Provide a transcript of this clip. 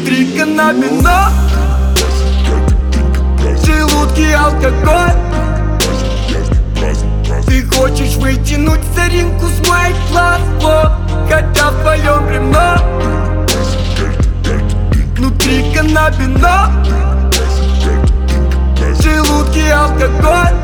внутри каннабино, в желудке алкоголь. Ты хочешь вытянуть соринку с моих глаз, хотя в твоем бревно. Внутри каннабино, в желудке алкоголь.